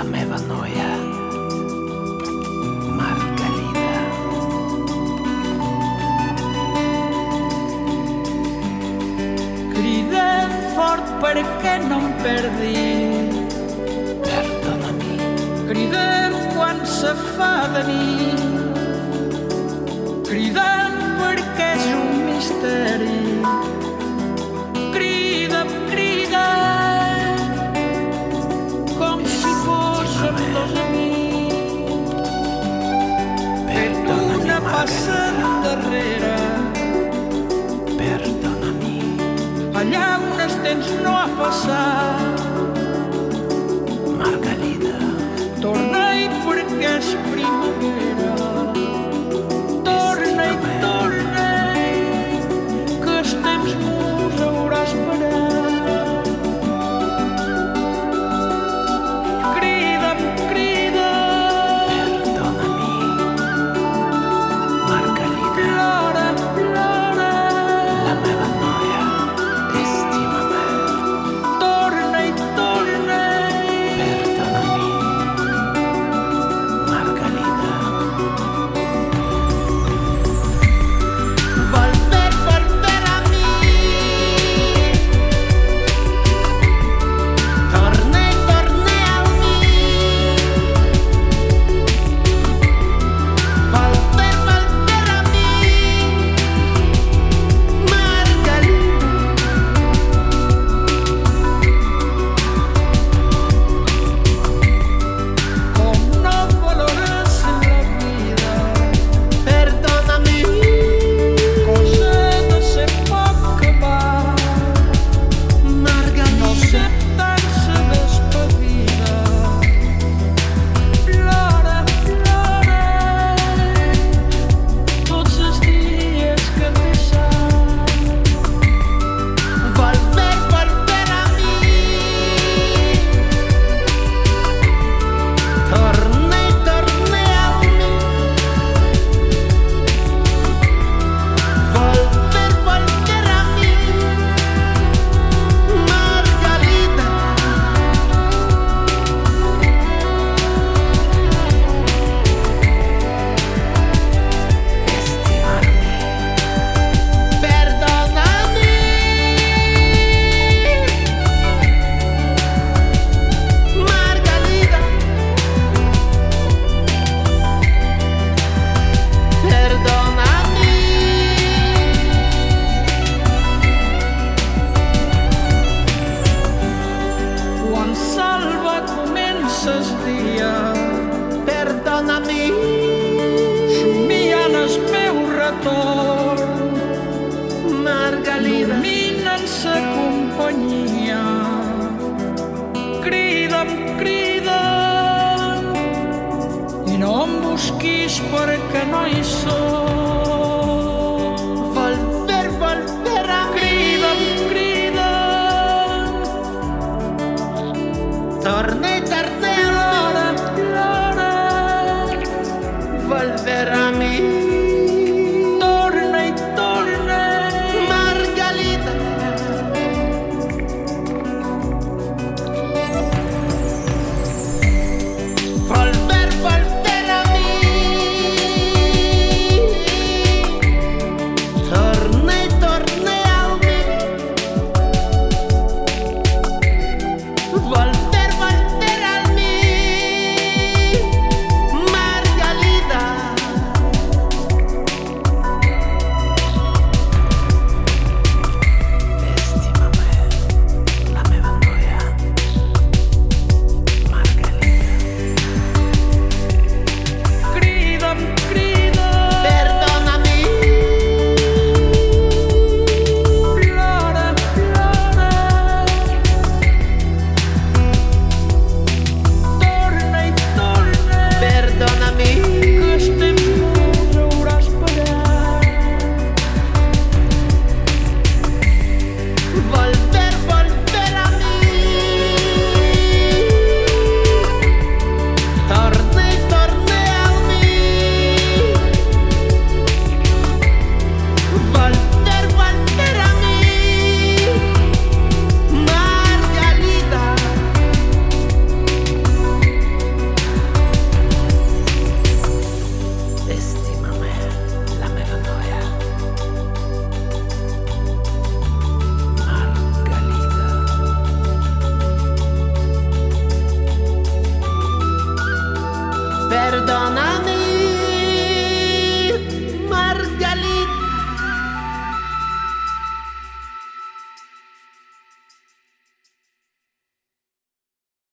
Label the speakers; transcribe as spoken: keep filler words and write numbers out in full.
Speaker 1: meva noia, Margalida.
Speaker 2: Cridem fort perquè no em perdi.
Speaker 1: Perdona-mi.
Speaker 2: Cridem quan se fa de nit. Cridem perquè és un misteri. Cridem, cridem, com si fóssim dos amics. Fem una passa endarrere,
Speaker 1: Perdona-mi.
Speaker 2: allà on els temps no ha passat.
Speaker 1: Margalida.
Speaker 2: Torna-hi perquè és primavera. Torna-hi, torna-hi, que el temps mos haurà esperat. Crida'm, crida'm,
Speaker 1: Perdona-mi. Margalida.
Speaker 2: plora, plora.
Speaker 1: La meva noia, estima-me.
Speaker 2: Torna-hi, torna-hi,
Speaker 1: Perdona-mi. Margalida.
Speaker 2: volver, volver a mi. Torna-hi, torna-hi a mi. Volver, volver a mi. Margalida. Com no valores la vida. Perdona-mi. Cosa de ser poc acabat. Margalida. No sé tant sa despedida. Plora, plora, tots els dies que he passat. Volver, volver a mi. Torna-hi, torna-hi a mi. Volver, volver a mi. Margalida.
Speaker 1: Estimarmi.
Speaker 2: Perdona-mi. Margalida. Perdona-mi. Quan salva comença el dia. Perdona-mi. Somiant el meu retorn. Margalida. Illuminant sa companyia. Crida'm, crida'm, i no em busquis perquè no hi soc. Volver, volver a mi. Crida'm, crida'm, torna-hi, torna-hi, plora, plora, volver a mi.